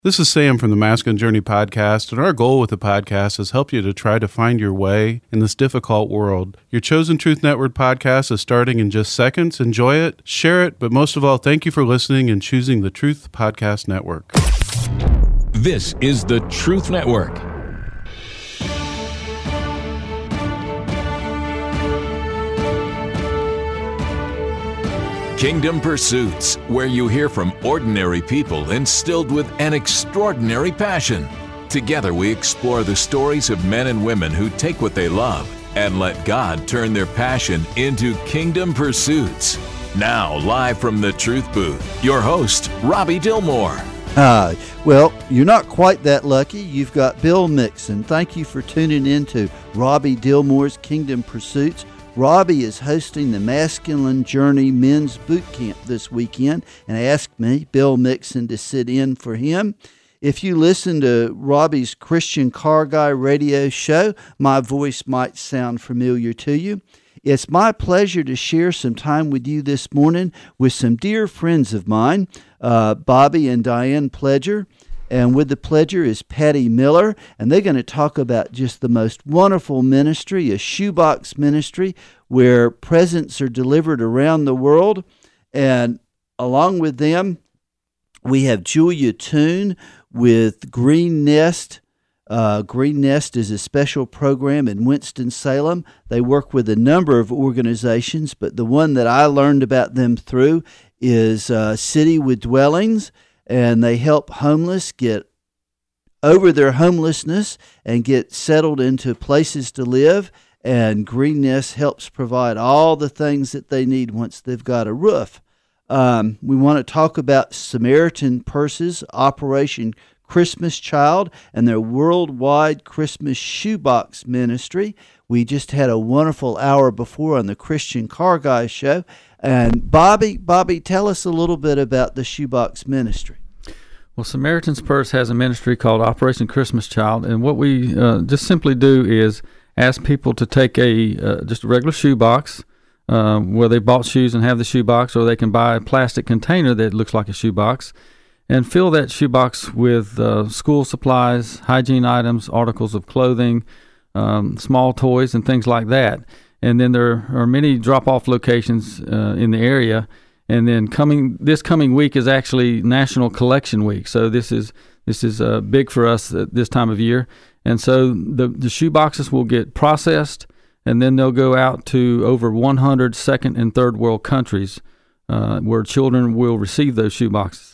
This is Sam from the Masculine Journey podcast, and our goal with the podcast is help you to try to find your way in this difficult world. Your Chosen Truth Network podcast is starting in just seconds. Enjoy it, share it, but most of all, thank you for listening and choosing the Truth Podcast Network. This is the Truth Network. Kingdom Pursuits, where you hear from ordinary people instilled with an extraordinary passion. Together we explore the stories of men and women who take what they love and let God turn their passion into kingdom pursuits. Now, live from the Truth Booth, your host, Robbie Dilmore. Well, you're not quite that lucky. You've got Bill Mixon. Thank you for tuning in to Robbie Dilmore's Kingdom Pursuits. Robbie is hosting the Masculine Journey Men's Boot Camp this weekend and asked me, Bill Mixon, to sit in for him. If you listen to Robbie's Christian Car Guy radio show, my voice might sound familiar to you. It's my pleasure to share some time with you this morning with some dear friends of mine, Bobby and Diane Pledger. And with the Pledger is Patty Miller, and they're going to talk about just the most wonderful ministry, a shoebox ministry, where presents are delivered around the world. And along with them, we have Julia Toon with Green Nest. Green Nest is a special program in Winston-Salem. They work with a number of organizations, but the one that I learned about them through is City with Dwellings. And they help homeless get over their homelessness and get settled into places to live. And Green Nest helps provide all the things that they need once they've got a roof. We want to talk about Samaritan Purses, Operation Christmas Child, and their worldwide Christmas shoebox ministry. We just had a wonderful hour before on the Christian Car Guy show. And Bobby, tell us a little bit about the shoebox ministry. Well, Samaritan's Purse has a ministry called Operation Christmas Child, and what we just simply do is ask people to take just a regular shoebox, where they bought shoes and have the shoebox, or they can buy a plastic container that looks like a shoebox, and fill that shoebox with school supplies, hygiene items, articles of clothing, small toys, and things like that. And then there are many drop-off locations in the area. And then this coming week is actually National Collection Week, so this is big for us at this time of year. And so the shoe boxes will get processed, and then they'll go out to over 100 second and third world countries where children will receive those shoe boxes.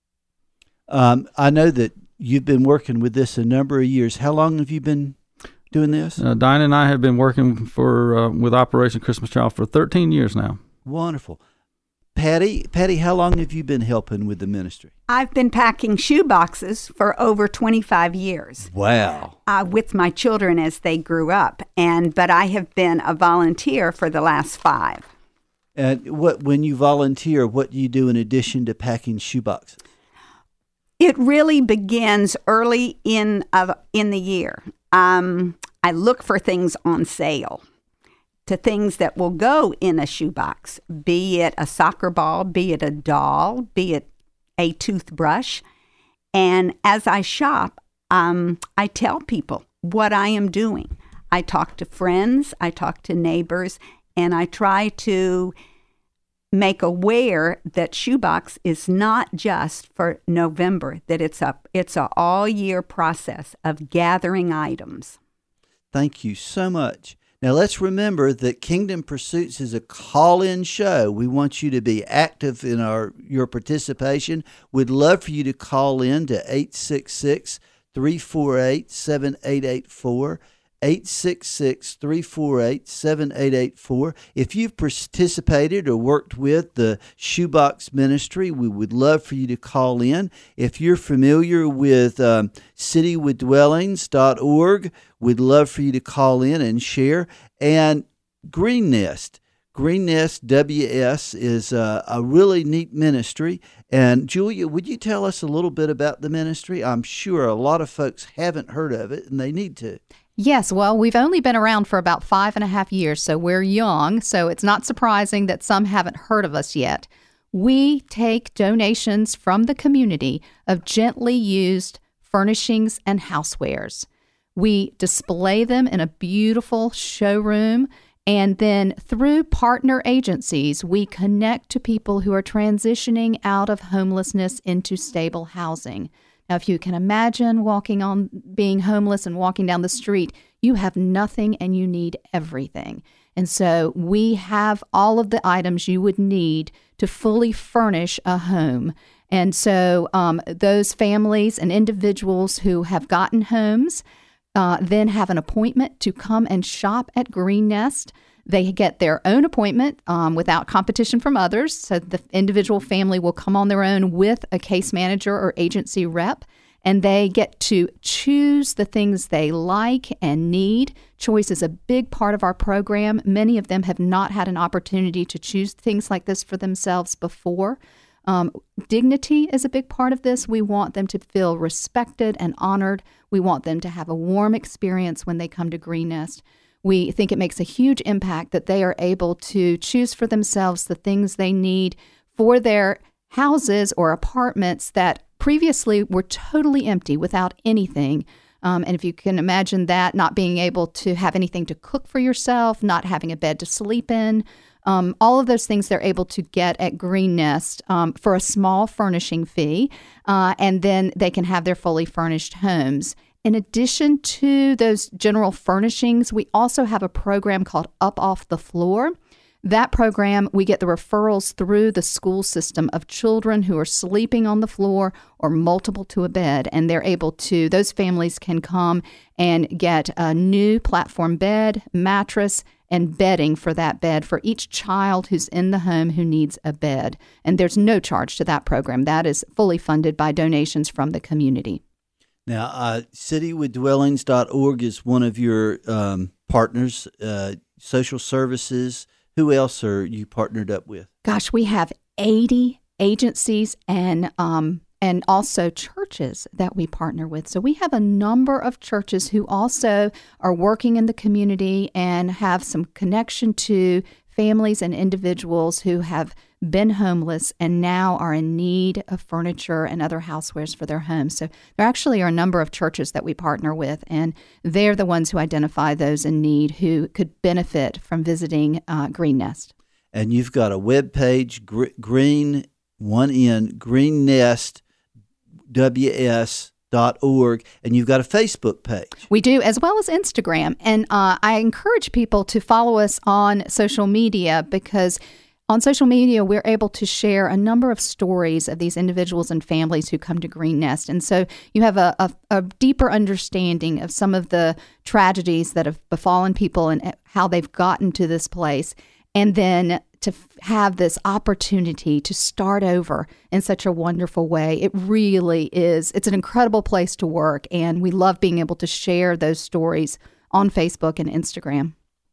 I know that you've been working with this a number of years. How long have you been doing this? Diane and I have been working with Operation Christmas Child for 13 years now. Wonderful. Patty, how long have you been helping with the ministry? I've been packing shoe boxes for over 25 years. Wow. With my children as they grew up, but I have been a volunteer for the last 5. And when you volunteer, what do you do in addition to packing shoe boxes? It really begins early in the year. I look for things on sale, to things that will go in a shoebox, be it a soccer ball, be it a doll, be it a toothbrush. And as I shop, I tell people what I am doing. I talk to friends, I talk to neighbors, and I try to make aware that shoebox is not just for November, that it's a all-year process of gathering items. Thank you so much. Now, let's remember that Kingdom Pursuits is a call-in show. We want you to be active in your participation. We'd love for you to call in to 866-348-7884, 866-348-7884. If you've participated or worked with the Shoebox Ministry, we would love for you to call in. If you're familiar with citywithdwellings.org, we'd love for you to call in and share. And Green Nest WS is a really neat ministry. And Julia, would you tell us a little bit about the ministry? I'm sure a lot of folks haven't heard of it, and they need to. Yes, well, we've only been around for about 5.5 years, so we're young, so it's not surprising that some haven't heard of us yet. We take donations from the community of gently used furnishings and housewares. We display them in a beautiful showroom, and then through partner agencies, we connect to people who are transitioning out of homelessness into stable housing. Now, if you can imagine being homeless and walking down the street, you have nothing and you need everything. And so we have all of the items you would need to fully furnish a home. And so those families and individuals who have gotten homes then have an appointment to come and shop at Green Nest. They get their own appointment without competition from others. So the individual family will come on their own with a case manager or agency rep, and they get to choose the things they like and need. Choice is a big part of our program. Many of them have not had an opportunity to choose things like this for themselves before. Dignity is a big part of this. We want them to feel respected and honored. We want them to have a warm experience when they come to Green Nest. We think it makes a huge impact that they are able to choose for themselves the things they need for their houses or apartments that previously were totally empty without anything. And if you can imagine that, not being able to have anything to cook for yourself, not having a bed to sleep in, all of those things they're able to get at Green Nest for a small furnishing fee, and then they can have their fully furnished homes. In addition to those general furnishings, we also have a program called Up Off the Floor. That program, we get the referrals through the school system of children who are sleeping on the floor or multiple to a bed, and those families can come and get a new platform bed, mattress, and bedding for that bed for each child who's in the home who needs a bed. And there's no charge to that program. That is fully funded by donations from the community. Now, citywithdwellings.org is one of your partners, social services. Who else are you partnered up with? Gosh, we have 80 agencies and also churches that we partner with. So we have a number of churches who also are working in the community and have some connection to families and individuals who have been homeless and now are in need of furniture and other housewares for their homes. So there actually are a number of churches that we partner with, and they're the ones who identify those in need who could benefit from visiting Green Nest. And you've got a webpage, greennestws.org, and you've got a Facebook page. We do, as well as Instagram. And I encourage people to follow us on social media, because on social media, we're able to share a number of stories of these individuals and families who come to Green Nest. And so you have a deeper understanding of some of the tragedies that have befallen people and how they've gotten to this place. And then to have this opportunity to start over in such a wonderful way. It really is. It's an incredible place to work, and we love being able to share those stories on Facebook and Instagram.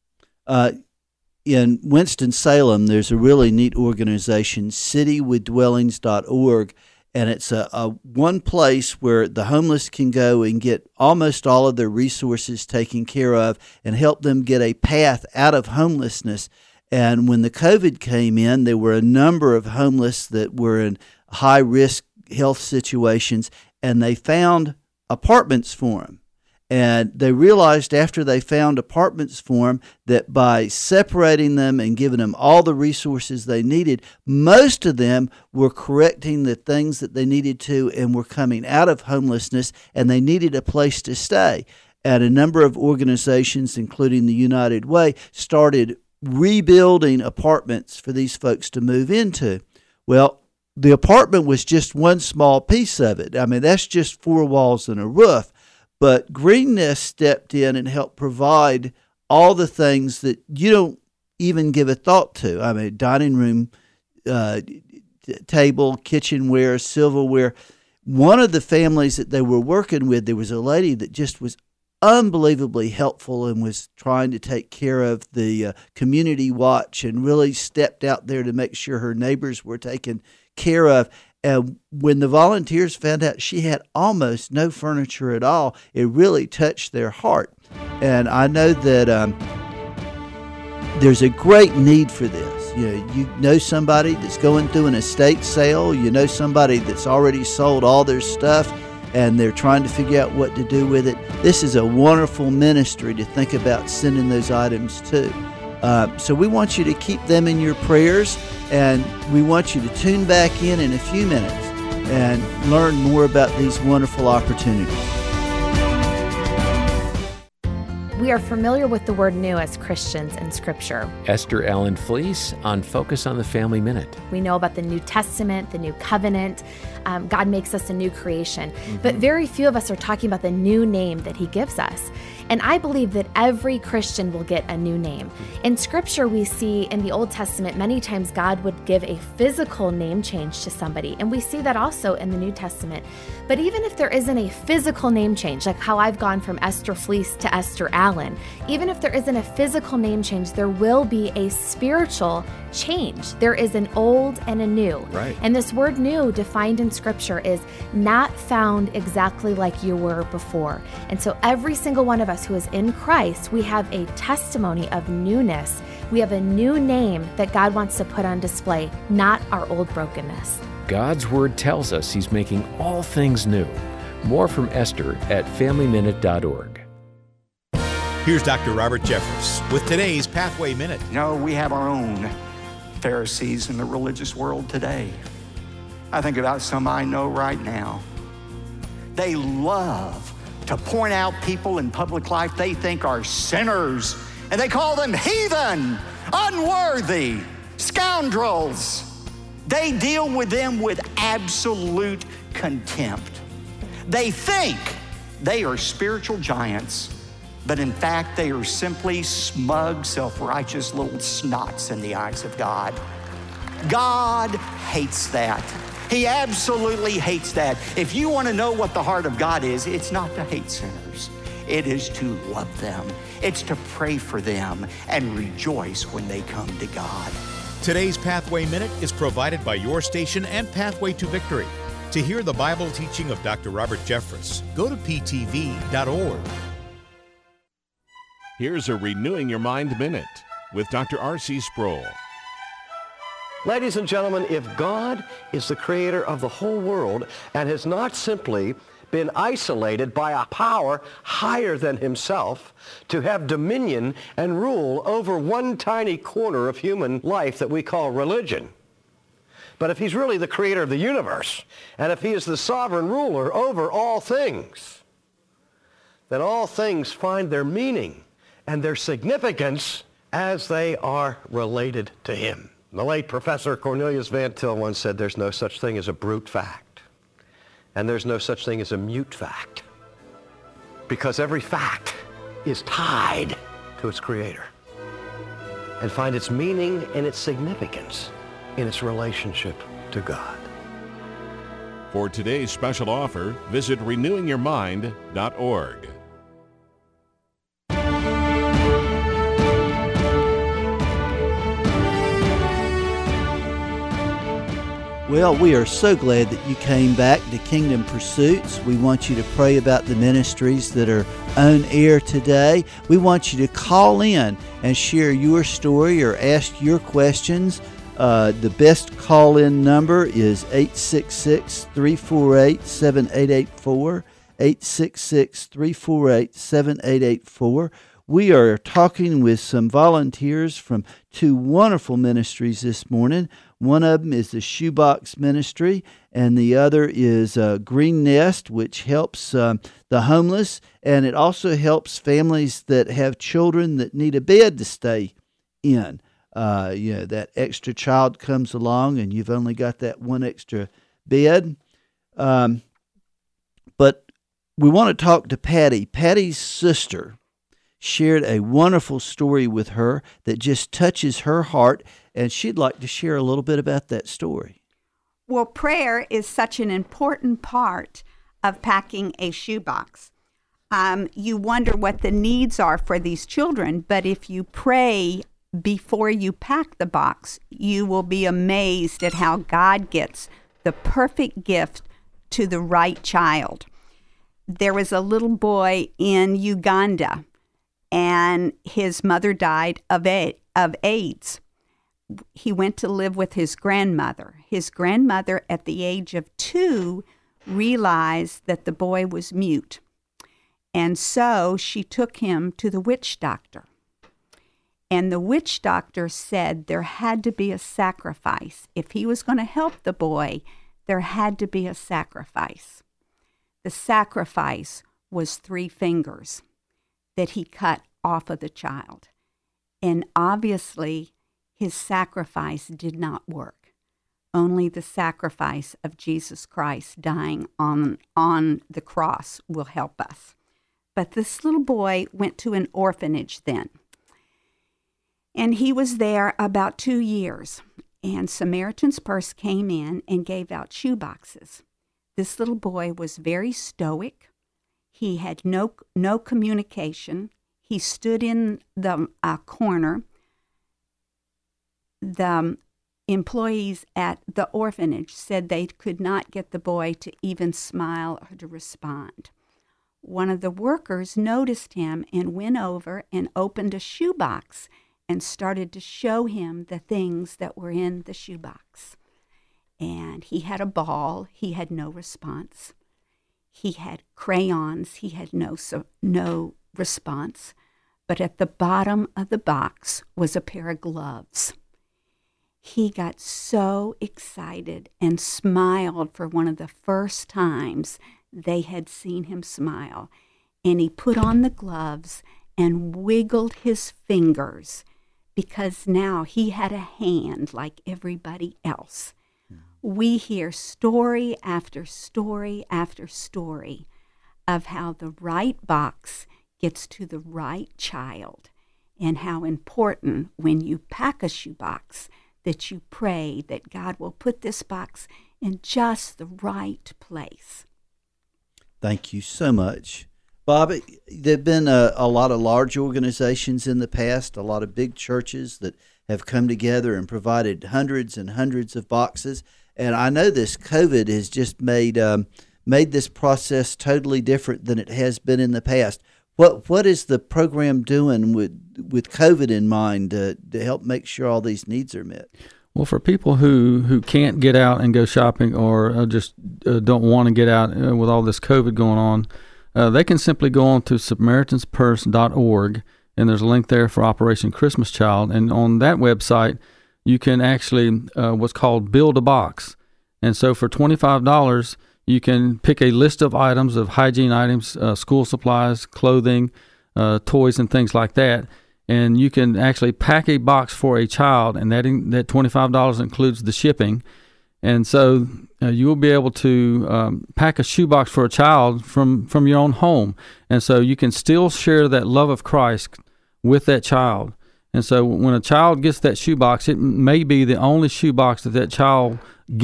In Winston-Salem, there's a really neat organization, citywithdwellings.org, and it's a one place where the homeless can go and get almost all of their resources taken care of and help them get a path out of homelessness. And when the COVID came in, there were a number of homeless that were in high-risk health situations, and they found apartments for them. And they realized after they found apartments for them that by separating them and giving them all the resources they needed, most of them were correcting the things that they needed to and were coming out of homelessness, and they needed a place to stay. And a number of organizations, including the United Way, started rebuilding apartments for these folks to move into. Well, the apartment was just one small piece of it. I mean, that's just 4 walls and a roof. But Green Nest stepped in and helped provide all the things that you don't even give a thought to. I mean, dining room, table, kitchenware, silverware. One of the families that they were working with, there was a lady that just was unbelievably helpful and was trying to take care of the community watch and really stepped out there to make sure her neighbors were taken care of. And when the volunteers found out she had almost no furniture at all, it really touched their heart. And I know that there's a great need for this. You know somebody that's going through an estate sale. You know somebody that's already sold all their stuff and they're trying to figure out what to do with it. This is a wonderful ministry to think about sending those items to. So we want you to keep them in your prayers, and we want you to tune back in a few minutes and learn more about these wonderful opportunities. We are familiar with the word new as Christians in Scripture. Esther Allen Fleece on Focus on the Family Minute. We know about the New Testament, the New Covenant. God makes us a new creation. But very few of us are talking about the new name that He gives us. And I believe that every Christian will get a new name. In Scripture, we see in the Old Testament, many times God would give a physical name change to somebody. And we see that also in the New Testament. But even if there isn't a physical name change, like how I've gone from Esther Fleece to Esther Allen, even if there isn't a physical name change, there will be a spiritual change. There is an old and a new. Right. And this word new defined in Scripture is not found exactly like you were before. And so every single one of us who is in Christ, we have a testimony of newness. We have a new name that God wants to put on display, not our old brokenness. God's Word tells us He's making all things new. More from Esther at FamilyMinute.org. Here's Dr. Robert Jeffress with today's Pathway Minute. We have our own Pharisees in the religious world today. I think about some I know right now. They love to point out people in public life they think are sinners, and they call them heathen, unworthy, scoundrels. They deal with them with absolute contempt. They think they are spiritual giants, but in fact, they are simply smug, self-righteous little snots in the eyes of God. God hates that. He absolutely hates that. If you want to know what the heart of God is, it's not to hate sinners. It is to love them. It's to pray for them and rejoice when they come to God. Today's Pathway Minute is provided by your station and Pathway to Victory. To hear the Bible teaching of Dr. Robert Jeffress, go to ptv.org. Here's a Renewing Your Mind Minute with Dr. R.C. Sproul. Ladies and gentlemen, if God is the creator of the whole world and has not simply been isolated by a power higher than himself to have dominion and rule over one tiny corner of human life that we call religion, but if he's really the creator of the universe, and if he is the sovereign ruler over all things, then all things find their meaning and their significance as they are related to him. The late Professor Cornelius Van Til once said there's no such thing as a brute fact, and there's no such thing as a mute fact, because every fact is tied to its creator and find its meaning and its significance in its relationship to God. For today's special offer, visit renewingyourmind.org. Well, we are so glad that you came back to Kingdom Pursuits. We want you to pray about the ministries that are on air today. We want you to call in and share your story or ask your questions. The best call-in number is 866-348-7884, 866-348-7884. We are talking with some volunteers from two wonderful ministries this morning. One of them is the Shoebox Ministry, and the other is Green Nest, which helps the homeless, and it also helps families that have children that need a bed to stay in. That extra child comes along, and you've only got that one extra bed. But we want to talk to Patty. Patty's sister shared a wonderful story with her that just touches her heart, and she'd like to share a little bit about that story. Well, prayer is such an important part of packing a shoebox. You wonder what the needs are for these children, but if you pray before you pack the box, you will be amazed at how God gets the perfect gift to the right child. There was a little boy in Uganda, and his mother died of AIDS. he went to live with his grandmother. His grandmother, at the age of 2, realized that the boy was mute. And so she took him to the witch doctor. And the witch doctor said there had to be a sacrifice. If he was going to help the boy, there had to be a sacrifice. The sacrifice was 3 fingers that he cut off of the child. And obviously, his sacrifice did not work. Only the sacrifice of Jesus Christ dying on the cross will help us. But this little boy went to an orphanage then. And he was there about 2 years. And Samaritan's Purse came in and gave out shoe boxes. This little boy was very stoic. He had no communication. He stood in the corner. The employees at the orphanage said they could not get the boy to even smile or to respond. One of the workers noticed him and went over and opened a shoebox and started to show him the things that were in the shoebox. And he had a ball. He had no response. He had crayons. He had no response. But at the bottom of the box was a pair of gloves. He got so excited and smiled for one of the first times they had seen him smile. And he put on the gloves and wiggled his fingers because now he had a hand like everybody else. We hear story after story after story of how the right box gets to the right child and how important when you pack a shoebox that you pray that God will put this box in just the right place. Thank you so much. Bobby, there have been a lot of large organizations in the past, a lot of big churches that have come together and provided hundreds and hundreds of boxes. And I know this COVID has just made this process totally different than it has been in the past. What is the program doing with COVID in mind to help make sure all these needs are met? Well, for people who can't get out and go shopping or just don't want to get out with all this COVID going on, they can simply go on to SamaritansPurse.org, and there's a link there for Operation Christmas Child. And on that website, you can actually what's called Build a Box. And so for $25, you can pick a list of items, of hygiene items, school supplies, clothing, toys, and things like that. And you can actually pack a box for a child, and that $25 includes the shipping. And so you will be able to pack a shoebox for a child from your own home. And so you can still share that love of Christ with that child. And so when a child gets that shoebox, it may be the only shoebox that child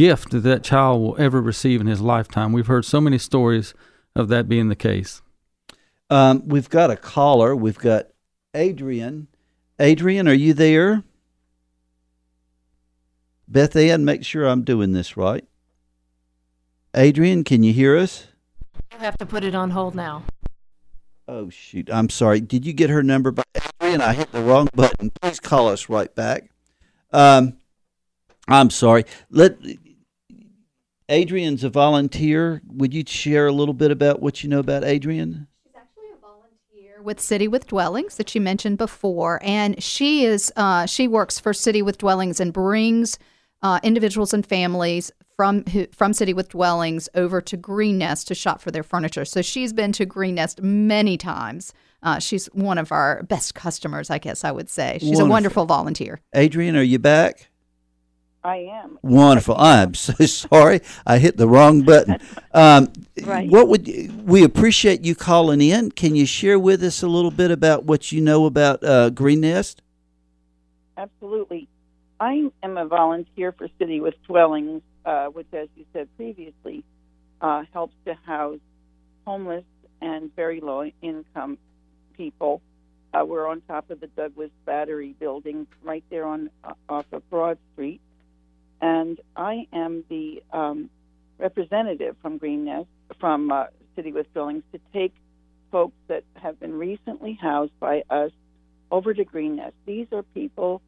will ever receive in his lifetime. We've heard so many stories of that being the case. We've got a caller. We've got Adrian. Adrian, are you there? Beth Ann, make sure I'm doing this right. Adrian, can you hear us? You have to put it on hold now. Oh, shoot. I'm sorry. Did you get her number by Adrian? I hit the wrong button. Please call us right back. I'm sorry. Adrian's a volunteer. Would you share a little bit about what you know about Adrian? She's actually a volunteer with City with Dwellings that you mentioned before, and she works for City with Dwellings and brings individuals and families from City with Dwellings over to Green Nest to shop for their furniture. So she's been to Green Nest many times. She's one of our best customers, I guess I would say. She's a wonderful volunteer. Adrian, are you back? I am. Wonderful. I'm so sorry. I hit the wrong button. Right. We appreciate you calling in. Can you share with us a little bit about what you know about Green Nest? Absolutely. I am a volunteer for City with Dwellings, which, as you said previously, helps to house homeless and very low-income people. We're on top of the Douglas Battery building right there off of Broad Street. And I am the representative from Green Nest, from City with Dwellings, to take folks that have been recently housed by us over to Green Nest. These are people who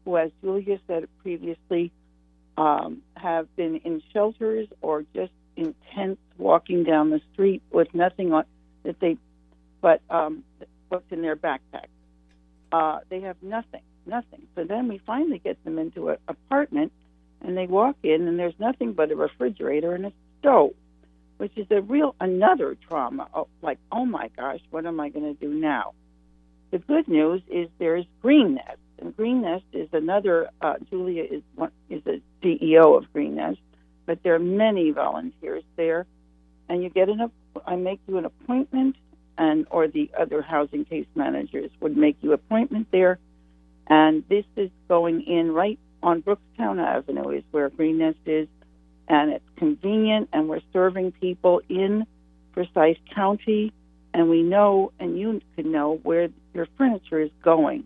who, as Julia said previously, have been in shelters or just in tents walking down the street with nothing on but what's in their backpack. They have nothing. So then we finally get them into an apartment, and they walk in, and there's nothing but a refrigerator and a stove, which is another trauma. Like, oh my gosh, what am I going to do now? The good news is there's Green Nest, and Green Nest is another. Julia is a CEO of Green Nest, but there are many volunteers there, and I make you an appointment, or the other housing case managers would make you an appointment there, and this is going in right on Brookstown Avenue is where Green Nest is, and it's convenient, and we're serving people in Forsyth County, and we know, and you can know where your furniture is going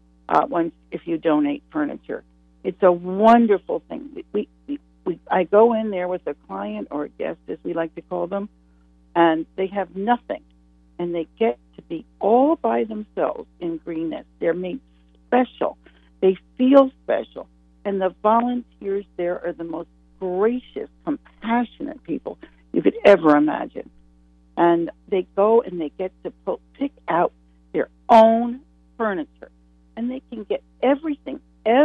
if you donate furniture. It's a wonderful thing. I go in there with a client or a guest, as we like to call them, and they have nothing, and they get to be all by themselves in Green Nest. They're made special. They feel special, and the volunteers there are the most gracious, compassionate people you could ever imagine. And they go and they get to pick out their own furniture, and they can get everything,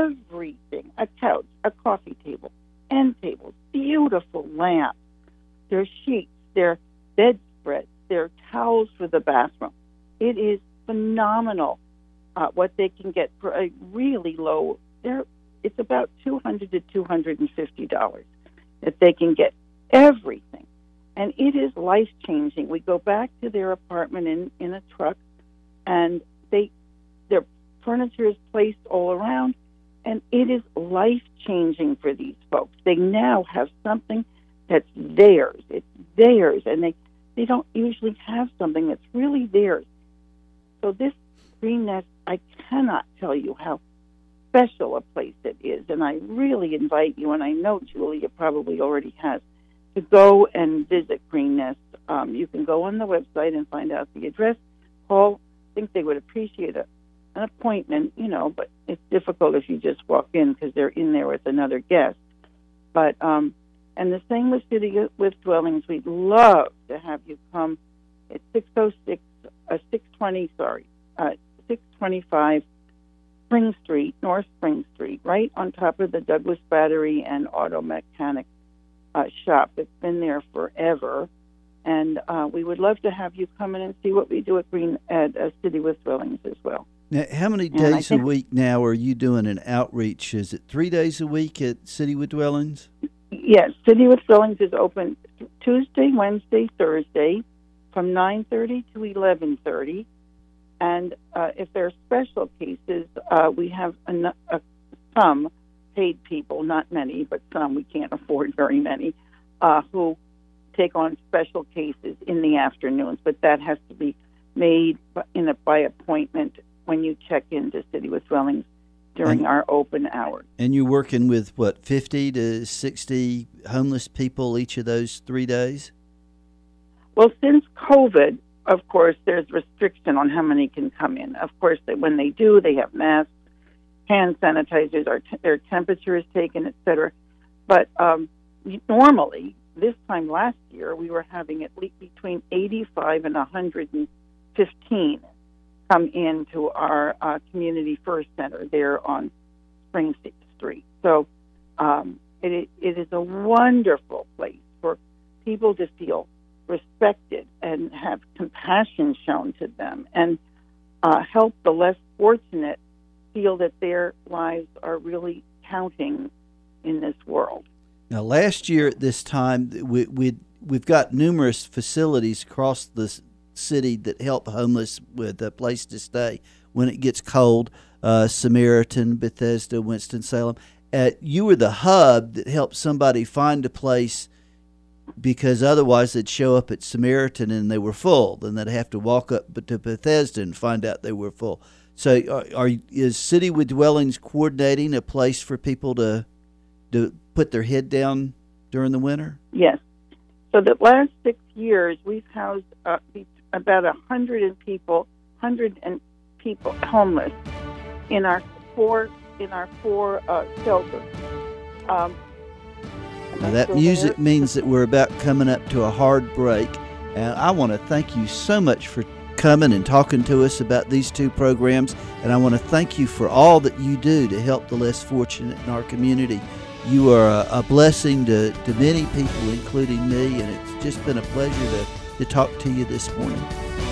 a couch, a coffee table, end tables, beautiful lamps, their sheets, their bedspreads, their towels for the bathroom. It is phenomenal what they can get for a really low. It's about $200 to $250 that they can get everything, and it is life changing. We go back to their apartment in a truck, and their furniture is placed all around, and it is life changing for these folks. They now have something that's theirs. It's theirs, and they don't usually have something that's really theirs. So this Green Nest, I cannot tell you how special a place it is, and I really invite you, and I know Julia probably already has, to go and visit Green Nest. You can go on the website and find out the address. Call. I think they would appreciate an appointment, but it's difficult if you just walk in because they're in there with another guest. But and the same with City with Dwellings. We'd love to have you come. It's 625 Spring Street, North Spring Street, right on top of the Douglas Battery and Auto Mechanic shop. It's been there forever, and we would love to have you come in and see what we do at City with Dwellings as well. Now, how many days a week now are you doing an outreach? Is it 3 days a week at City with Dwellings? Yes, City with Dwellings is open Tuesday, Wednesday, Thursday, from 9:30 to 11:30. And if there are special cases, we have some paid people, not many, but some. We can't afford very many, who take on special cases in the afternoons. But that has to be made by appointment when you check into City with Dwellings during our open hours. And you're working with, 50 to 60 homeless people each of those 3 days? Well, since COVID, of course, there's restriction on how many can come in. Of course, when they do, they have masks, hand sanitizers, their temperature is taken, etc. But normally, this time last year, we were having at least between 85 and 115 come into our Community First Center there on Spring Street. So it is a wonderful place for people to feel respected and have compassion shown to them, and help the less fortunate feel that their lives are really counting in this world. Now, last year at this time, we've got numerous facilities across the city that help homeless with a place to stay when it gets cold. Samaritan, Bethesda, Winston-Salem. You were the hub that helped somebody find a place, because otherwise they'd show up at Samaritan and they were full. Then they'd have to walk up to Bethesda and find out they were full. So is City with Dwellings coordinating a place for people to put their head down during the winter? Yes. So the last 6 years, we've housed about 100 people homeless in our 4 in our 4 shelters. Now that music means that we're about coming up to a hard break. And I want to thank you so much for coming and talking to us about these 2 programs. And I want to thank you for all that you do to help the less fortunate in our community. You are a blessing to many people, including me, and it's just been a pleasure to talk to you this morning.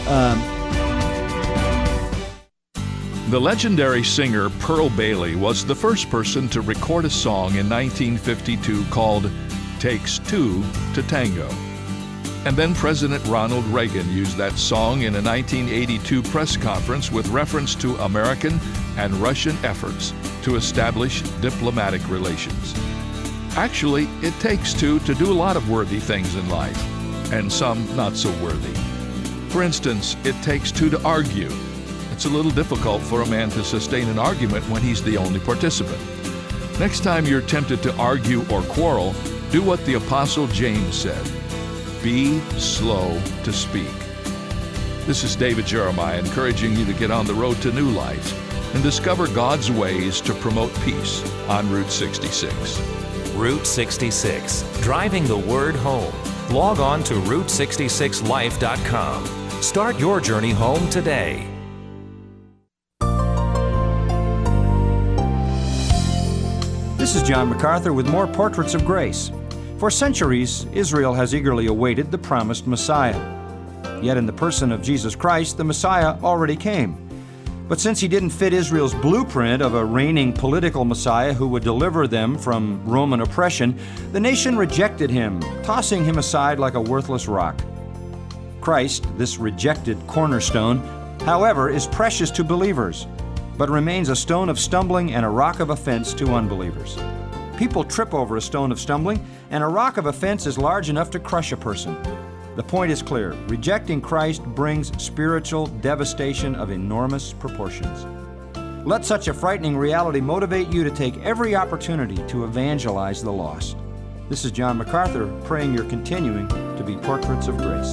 The legendary singer Pearl Bailey was the first person to record a song in 1952 called Takes Two to Tango. And then President Ronald Reagan used that song in a 1982 press conference with reference to American and Russian efforts to establish diplomatic relations. Actually, it takes 2 to do a lot of worthy things in life, and some not so worthy. For instance, it takes 2 to argue. It's a little difficult for a man to sustain an argument when he's the only participant. Next time you're tempted to argue or quarrel, do what the Apostle James said. Be slow to speak. This is David Jeremiah encouraging you to get on the road to new life and discover God's ways to promote peace on Route 66. Route 66, driving the word home. Log on to Route66Life.com. Start your journey home today. This is John MacArthur with more Portraits of Grace. For centuries, Israel has eagerly awaited the promised Messiah. Yet in the person of Jesus Christ, the Messiah already came. But since he didn't fit Israel's blueprint of a reigning political Messiah who would deliver them from Roman oppression, the nation rejected him, tossing him aside like a worthless rock. Christ, this rejected cornerstone, however, is precious to believers, but remains a stone of stumbling and a rock of offense to unbelievers. People trip over a stone of stumbling, and a rock of offense is large enough to crush a person. The point is clear. Rejecting Christ brings spiritual devastation of enormous proportions. Let such a frightening reality motivate you to take every opportunity to evangelize the lost. This is John MacArthur praying you're continuing to be portraits of grace.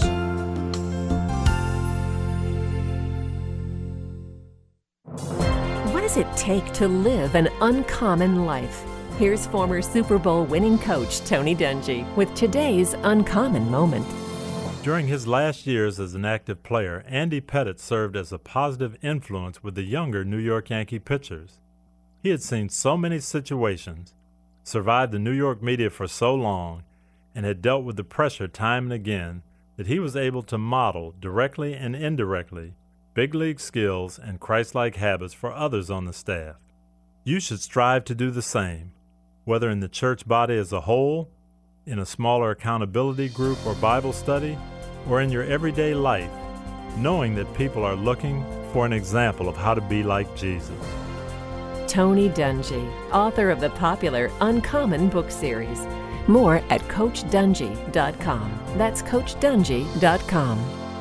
What does it take to live an uncommon life? Here's former Super Bowl winning coach Tony Dungy with today's uncommon moment. During his last years as an active player, Andy Pettitte served as a positive influence with the younger New York Yankee pitchers. He had seen so many situations, survived the New York media for so long, and had dealt with the pressure time and again that he was able to model, directly and indirectly, big league skills and Christ-like habits for others on the staff. You should strive to do the same, whether in the church body as a whole, in a smaller accountability group or Bible study, or in your everyday life, knowing that people are looking for an example of how to be like Jesus. Tony Dungy, author of the popular Uncommon book series. More at CoachDungy.com. That's CoachDungy.com.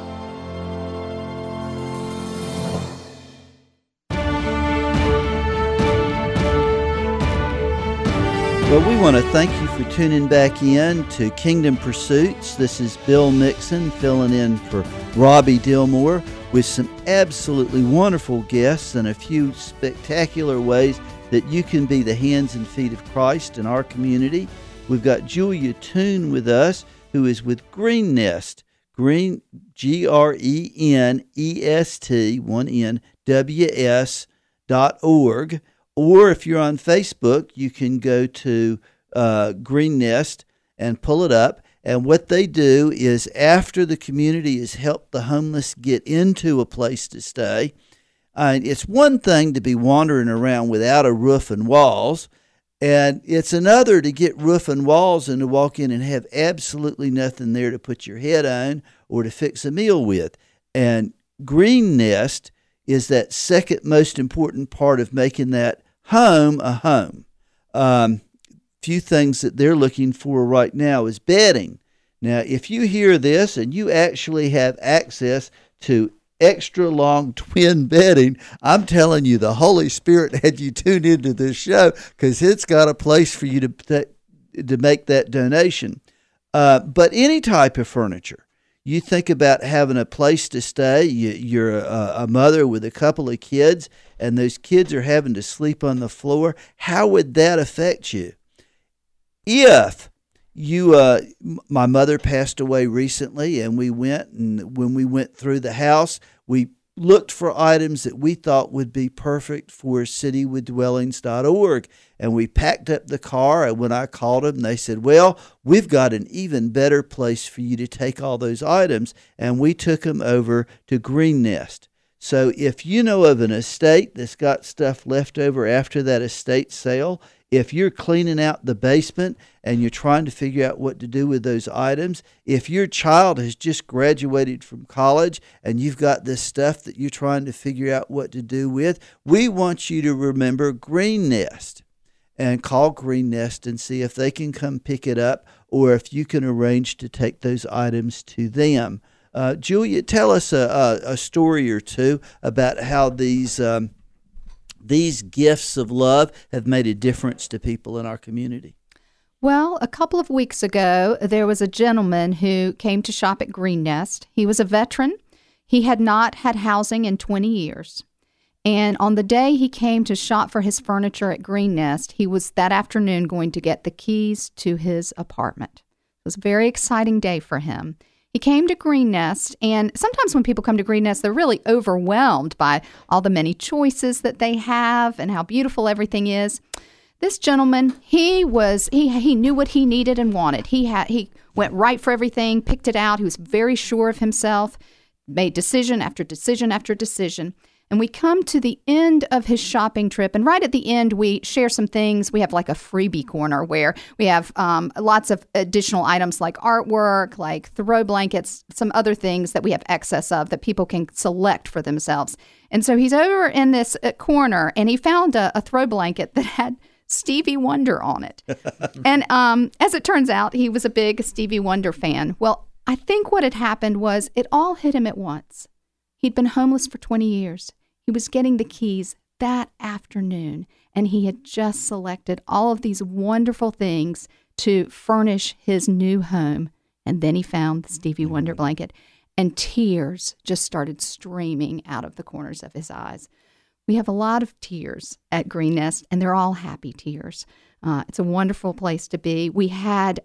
Well, we want to thank you for tuning back in to Kingdom Pursuits. This is Bill Mixon filling in for Robbie Dillmore with some absolutely wonderful guests and a few spectacular ways that you can be the hands and feet of Christ in our community. We've got Julia Toon with us, who is with Green Nest, Green, GRENEST, one N, WS.org. Or if you're on Facebook, you can go to Green Nest and pull it up. And what they do is after the community has helped the homeless get into a place to stay, it's one thing to be wandering around without a roof and walls, and it's another to get roof and walls and to walk in and have absolutely nothing there to put your head on or to fix a meal with. And Green Nest is that second most important part of making that home a home. Few things that they're looking for right now is bedding. Now, if you hear this and you actually have access to extra long twin bedding, I'm telling you, the Holy Spirit had you tune into this show because it's got a place for you to make that donation. But any type of furniture. You think about having a place to stay. You're a mother with a couple of kids, and those kids are having to sleep on the floor. How would that affect you? If my mother passed away recently, and when we went through the house, we looked for items that we thought would be perfect for citywithdwellings.org. And we packed up the car, and when I called them, they said, well, we've got an even better place for you to take all those items. And we took them over to Green Nest. So if you know of an estate that's got stuff left over after that estate sale, if you're cleaning out the basement and you're trying to figure out what to do with those items, if your child has just graduated from college and you've got this stuff that you're trying to figure out what to do with, we want you to remember Green Nest and call Green Nest and see if they can come pick it up or if you can arrange to take those items to them. Julia, tell us a story or two about how these gifts of love have made a difference to people in our community. Well, a couple of weeks ago, there was a gentleman who came to shop at Green Nest. He was a veteran. He had not had housing in 20 years. And on the day he came to shop for his furniture at Green Nest, he was that afternoon going to get the keys to his apartment. It was a very exciting day for him. He came to Green Nest, and sometimes when people come to Green Nest, they're really overwhelmed by all the many choices that they have and how beautiful everything is. This gentleman, he knew what he needed and wanted. He went right for everything, picked it out. He was very sure of himself, made decision after decision after decision. And we come to the end of his shopping trip, and right at the end, we share some things. We have like a freebie corner where we have lots of additional items like artwork, like throw blankets, some other things that we have excess of that people can select for themselves. And so he's over in this corner, and he found a throw blanket that had Stevie Wonder on it. And as it turns out, he was a big Stevie Wonder fan. Well, I think what had happened was it all hit him at once. He'd been homeless for 20 years. He was getting the keys that afternoon, and he had just selected all of these wonderful things to furnish his new home. And then he found the Stevie Wonder blanket, and tears just started streaming out of the corners of his eyes. We have a lot of tears at Green Nest, and they're all happy tears. It's a wonderful place to be. We had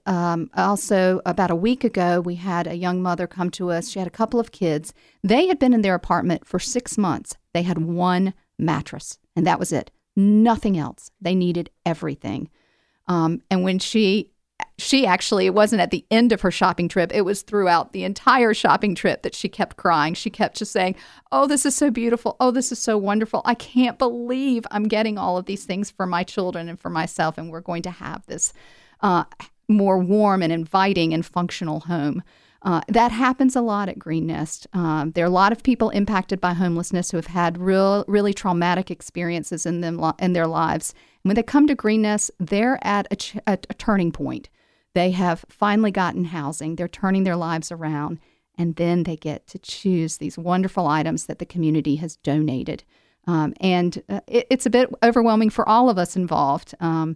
also, about a week ago, we had a young mother come to us. She had a couple of kids. They had been in their apartment for 6 months. They had one mattress, and that was it. Nothing else. They needed everything. And when she actually, it wasn't at the end of her shopping trip. It was throughout the entire shopping trip that she kept crying. She kept just saying, oh, this is so beautiful. Oh, this is so wonderful. I can't believe I'm getting all of these things for my children and for myself. And we're going to have this more warm and inviting and functional home. That happens a lot at Green Nest. There are a lot of people impacted by homelessness who have had really traumatic experiences in their lives. And when they come to Green Nest, they're at a turning point. They have finally gotten housing. They're turning their lives around, and then they get to choose these wonderful items that the community has donated. It's a bit overwhelming for all of us involved.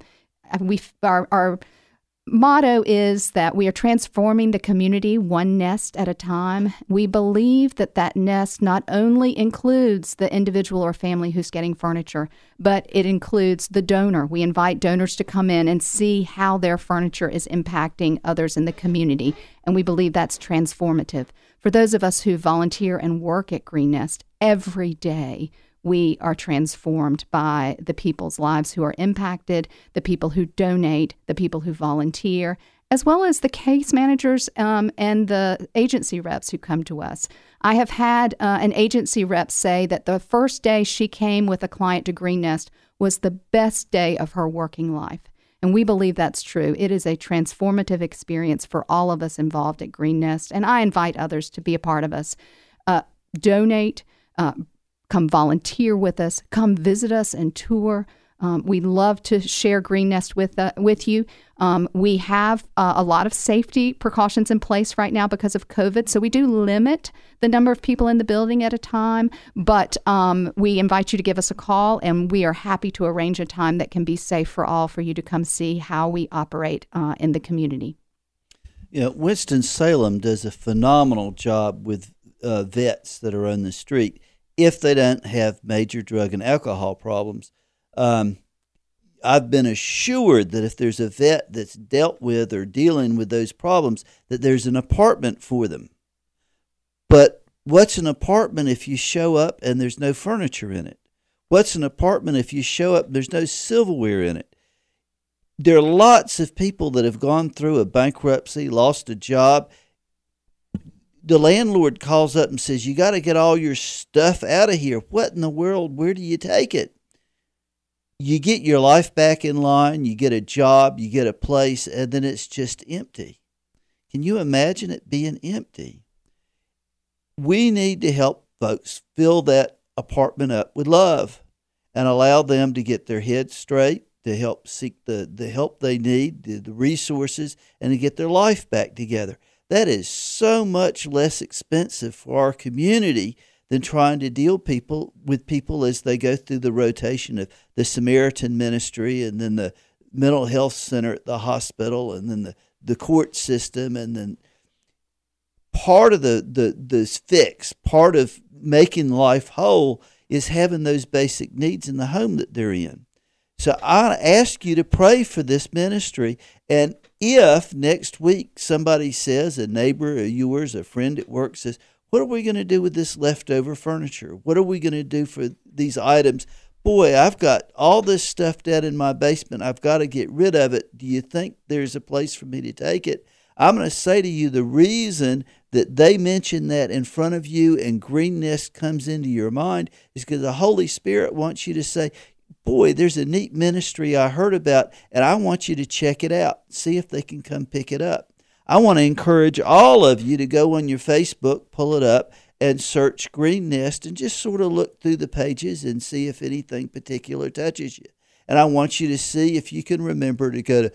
Our motto is that we are transforming the community one nest at a time. We believe that nest not only includes the individual or family who's getting furniture, but it includes the donor. We invite donors to come in and see how their furniture is impacting others in the community, and we believe that's transformative. For those of us who volunteer and work at Green Nest, every day we are transformed by the people's lives who are impacted, the people who donate, the people who volunteer, as well as the case managers and the agency reps who come to us. I have had an agency rep say that the first day she came with a client to Green Nest was the best day of her working life. And we believe that's true. It is a transformative experience for all of us involved at Green Nest. And I invite others to be a part of us. Donate, come volunteer with us, come visit us and tour. We love to share Green Nest with you. We have a lot of safety precautions in place right now because of COVID, so we do limit the number of people in the building at a time, but we invite you to give us a call, and we are happy to arrange a time that can be safe for all for you to come see how we operate in the community. Winston-Salem does a phenomenal job with vets that are on the street if they don't have major drug and alcohol problems. I've been assured that if there's a vet that's dealt with or dealing with those problems, that there's an apartment for them. But what's an apartment if you show up and there's no furniture in it? What's an apartment if you show up and there's no silverware in it? There are lots of people that have gone through a bankruptcy, lost a job. The landlord calls up and says, you got to get all your stuff out of here. What in the world? Where do you take it? You get your life back in line, you get a job, you get a place, and then it's just empty. Can you imagine it being empty? We need to help folks fill that apartment up with love and allow them to get their heads straight, to help seek the help they need, the resources, and to get their life back together. That is so much less expensive for our community than trying to deal with people as they go through the rotation of the Samaritan ministry and then the mental health center at the hospital and then the court system. And then part of the fix, part of making life whole is having those basic needs in the home that they're in. So I ask you to pray for this ministry. And if next week somebody says, a neighbor of yours, a friend at work says, what are we going to do with this leftover furniture? What are we going to do for these items? Boy, I've got all this stuff down in my basement. I've got to get rid of it. Do you think there's a place for me to take it? I'm going to say to you, the reason that they mention that in front of you and Green Nest comes into your mind is because the Holy Spirit wants you to say, boy, there's a neat ministry I heard about, and I want you to check it out. See if they can come pick it up. I want to encourage all of you to go on your Facebook, pull it up, and search Green Nest and just sort of look through the pages and see if anything particular touches you. And I want you to see if you can remember to go to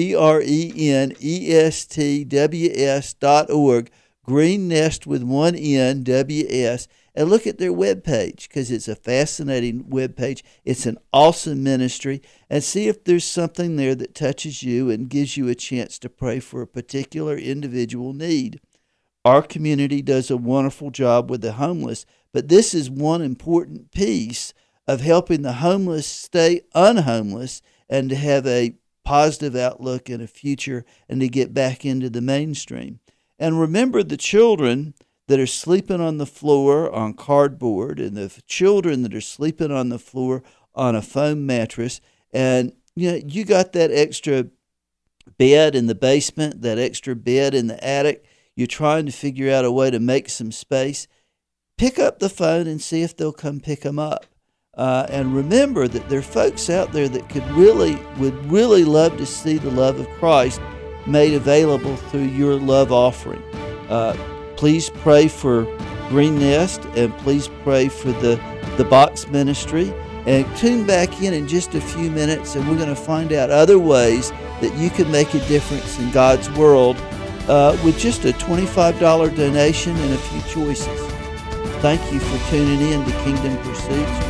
GRENESTWS.org, Green Nest with one N, W-S, and look at their webpage because it's a fascinating webpage. It's an awesome ministry. And see if there's something there that touches you and gives you a chance to pray for a particular individual need. Our community does a wonderful job with the homeless, but this is one important piece of helping the homeless stay unhomeless and to have a positive outlook and a future and to get back into the mainstream. And remember the children that are sleeping on the floor on cardboard and the children that are sleeping on the floor on a foam mattress. And you got that extra bed in the basement, that extra bed in the attic. You're trying to figure out a way to make some space. Pick up the phone and see if they'll come pick them up. And remember that there are folks out there that would really love to see the love of Christ made available through your love offering. Please pray for Green Nest and please pray for the Box Ministry. And tune back in just a few minutes and we're going to find out other ways that you can make a difference in God's world with just a $25 donation and a few choices. Thank you for tuning in to Kingdom Pursuits.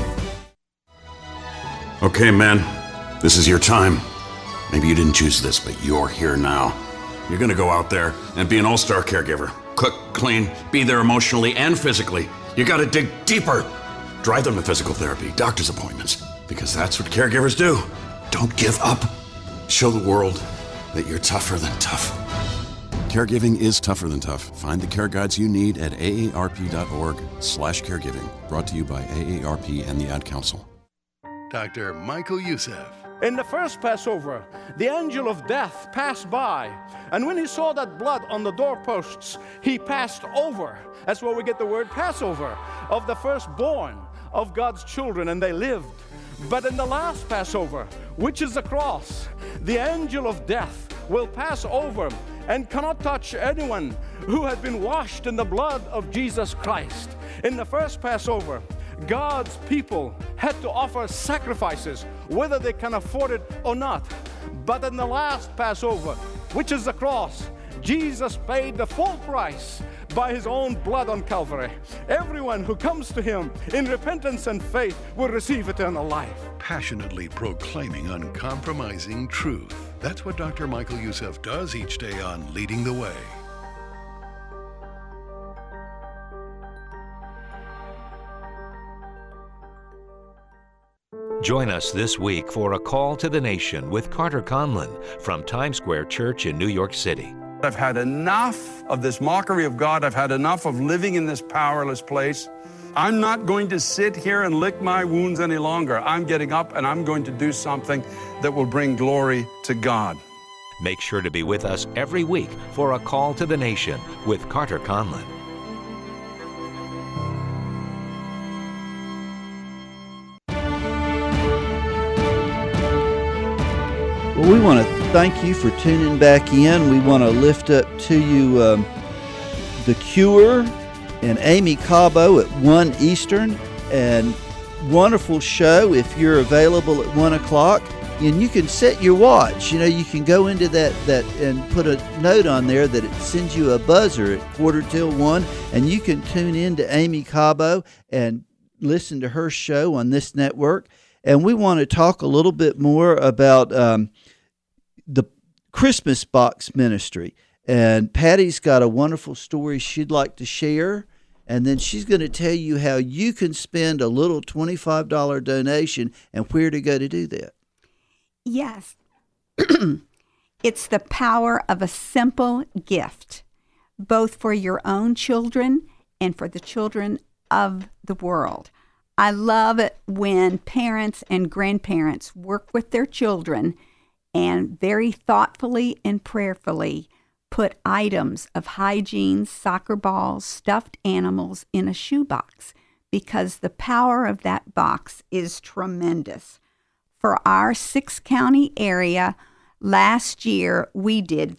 Okay, man, this is your time. Maybe you didn't choose this, but you're here now. You're going to go out there and be an all-star caregiver. Cook, clean, be there emotionally and physically. You got to dig deeper. Drive them to physical therapy, doctor's appointments, because that's what caregivers do. Don't give up. Show the world that you're tougher than tough. Caregiving is tougher than tough. Find the care guides you need at aarp.org/caregiving. Brought to you by AARP and the Ad Council. Dr. Michael Youssef. In the first Passover, the angel of death passed by, and when he saw that blood on the doorposts, he passed over. That's where we get the word Passover, of the firstborn of God's children, and they lived. But in the last Passover, which is the cross, the angel of death will pass over and cannot touch anyone who had been washed in the blood of Jesus Christ. In the first Passover, God's people had to offer sacrifices, whether they can afford it or not. But in the last Passover, which is the cross, Jesus paid the full price by his own blood on Calvary. Everyone who comes to him in repentance and faith will receive eternal life. Passionately proclaiming uncompromising truth. That's what Dr. Michael Youssef does each day on Leading the Way. Join us this week for A Call to the Nation with Carter Conlon from Times Square Church in New York City. I've had enough of this mockery of God. I've had enough of living in this powerless place. I'm not going to sit here and lick my wounds any longer. I'm getting up and I'm going to do something that will bring glory to God. Make sure to be with us every week for A Call to the Nation with Carter Conlon. Well, we want to thank you for tuning back in. We want to lift up to you The Cure and Amy Cabo at 1 Eastern. And wonderful show if you're available at 1 o'clock. And you can set your watch. You know, you can go into that and put a note on there that it sends you a buzzer at 1:45, and you can tune in to Amy Cabo and listen to her show on this network. And we want to talk a little bit more about the Christmas box ministry. And Patty's got a wonderful story she'd like to share. And then she's going to tell you how you can spend a little $25 donation and where to go to do that. Yes. It's the power of a simple gift, both for your own children and for the children of the world. I love it when parents and grandparents work with their children and very thoughtfully and prayerfully put items of hygiene, soccer balls, stuffed animals in a shoebox, because the power of that box is tremendous. For our 6-county area, last year we did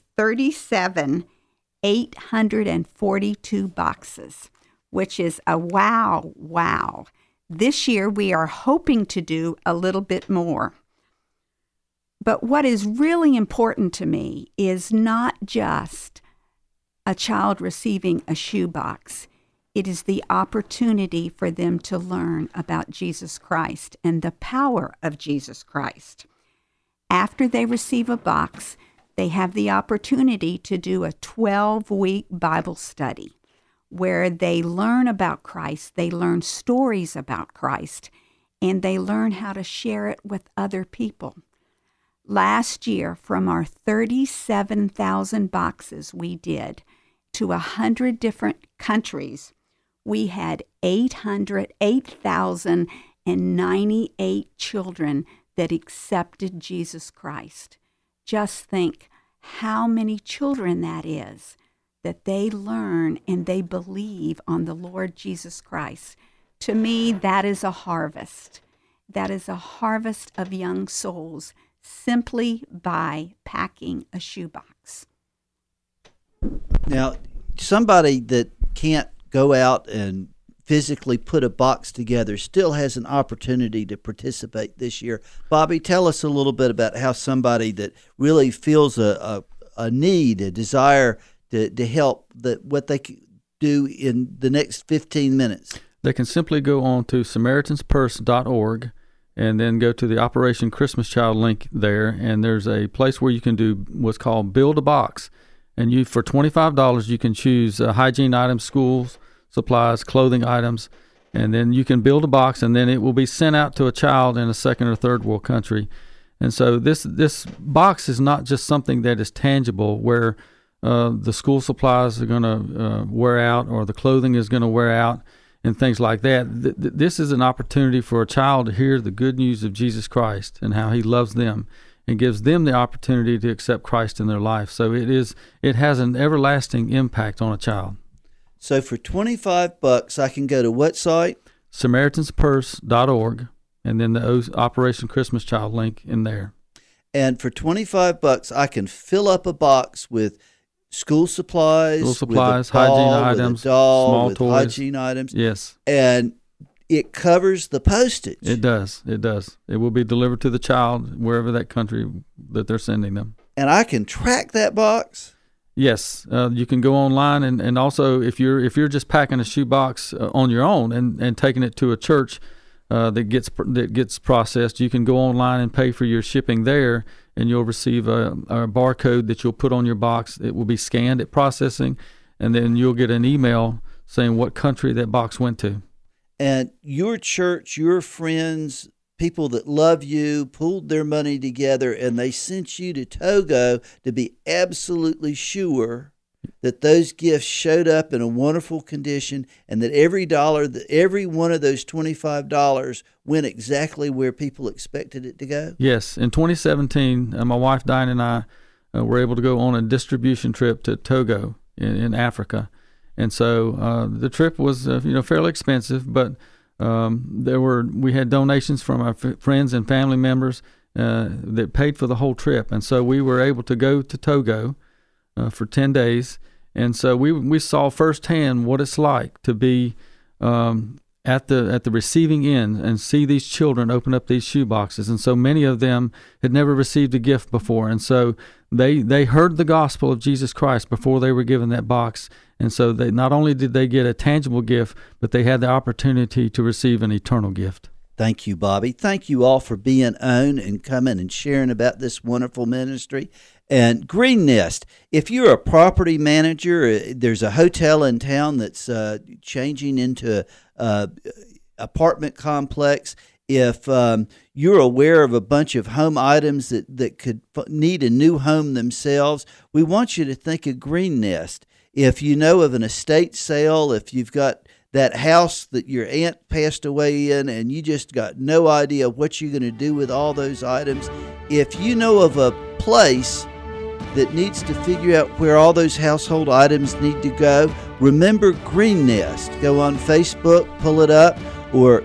842 boxes, which is a wow. This year we are hoping to do a little bit more. But what is really important to me is not just a child receiving a shoebox. It is the opportunity for them to learn about Jesus Christ and the power of Jesus Christ. After they receive a box, they have the opportunity to do a 12-week Bible study where they learn about Christ, they learn stories about Christ, and they learn how to share it with other people. Last year, from our 37,000 boxes we did to 100 different countries, we had 8,098 children that accepted Jesus Christ. Just think how many children that is, that they learn and they believe on the Lord Jesus Christ. To me, that is a harvest. That is a harvest of young souls simply by packing a shoebox. Now, somebody that can't go out and physically put a box together still has an opportunity to participate this year. Bobby, tell us a little bit about how somebody that really feels a need, a desire to help, what they can do in the next 15 minutes. They can simply go on to SamaritansPurse.org and then go to the Operation Christmas Child link there, and there's a place where you can do what's called Build a Box. And you, for $25, you can choose hygiene items, schools, supplies, clothing items, and then you can build a box, and then it will be sent out to a child in a second or third world country. And so this box is not just something that is tangible, where the school supplies are going to wear out or the clothing is going to wear out and things like that. This is an opportunity for a child to hear the good news of Jesus Christ and how he loves them and gives them the opportunity to accept Christ in their life. So it has an everlasting impact on a child. So for $25, I can go to what site? SamaritansPurse.org, and then the Operation Christmas Child link in there. And for $25, I can fill up a box with school supplies, with a ball, hygiene items, with a doll, small with toys. hygiene items. Yes. And it covers the postage. It does. It will be delivered to the child wherever that country that they're sending them. And I can track that box? Yes. You can go online, and also if you're just packing a shoebox on your own and taking it to a church that gets processed, you can go online and pay for your shipping there, and you'll receive a barcode that you'll put on your box. It will be scanned at processing, and then you'll get an email saying what country that box went to. And your church, your friends, people that love you, pooled their money together, and they sent you to Togo to be absolutely sure that those gifts showed up in a wonderful condition, and that every one of those $25 went exactly where people expected it to go? Yes. In 2017, my wife Diane and I were able to go on a distribution trip to Togo in Africa. And so the trip was fairly expensive, but we had donations from our friends and family members that paid for the whole trip. And so we were able to go to Togo for 10 days. And so we saw firsthand what it's like to be at the receiving end and see these children open up these shoe boxes. And so many of them had never received a gift before. And so they heard the gospel of Jesus Christ before they were given that box. And so they not only did they get a tangible gift, but they had the opportunity to receive an eternal gift. Thank you, Bobby. Thank you all for being on and coming and sharing about this wonderful ministry. And Green Nest, if you're a property manager, there's a hotel in town that's changing into an apartment complex. If you're aware of a bunch of home items that could need a new home themselves, we want you to think of Green Nest. If you know of an estate sale, if you've got that house that your aunt passed away in and you just got no idea what you're going to do with all those items, if you know of a place that needs to figure out where all those household items need to go, remember Green Nest. Go on Facebook, pull it up, or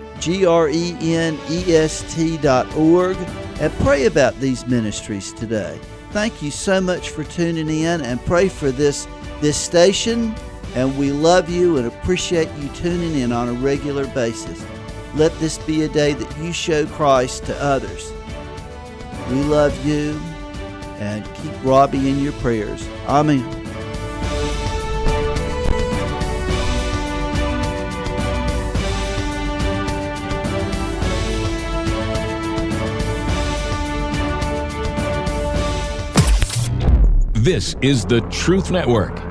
GRENEST.org, and pray about these ministries today. Thank you so much for tuning in, and pray for this station, and we love you and appreciate you tuning in on a regular basis. Let this be a day that you show Christ to others. We love you, and keep Robbie in your prayers. Amen. This is the Truth Network.